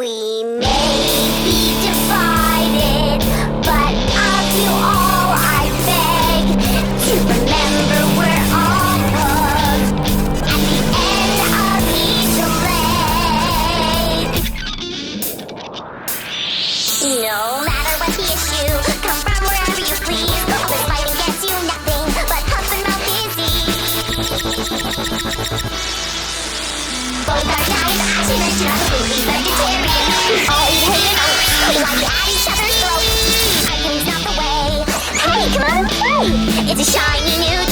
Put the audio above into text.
We may be divided, but of you all I beg to remember we're all thugs at the end of each leg. No matter what the issue, come from wherever you please. All this fighting gets you nothing but huff and mouth disease. Both are guys, action and you're absolutely vegetarian. We all eat hanging out, we like to at each other's throats. Arguing's not the way. Hey, come on, play! It's a shiny new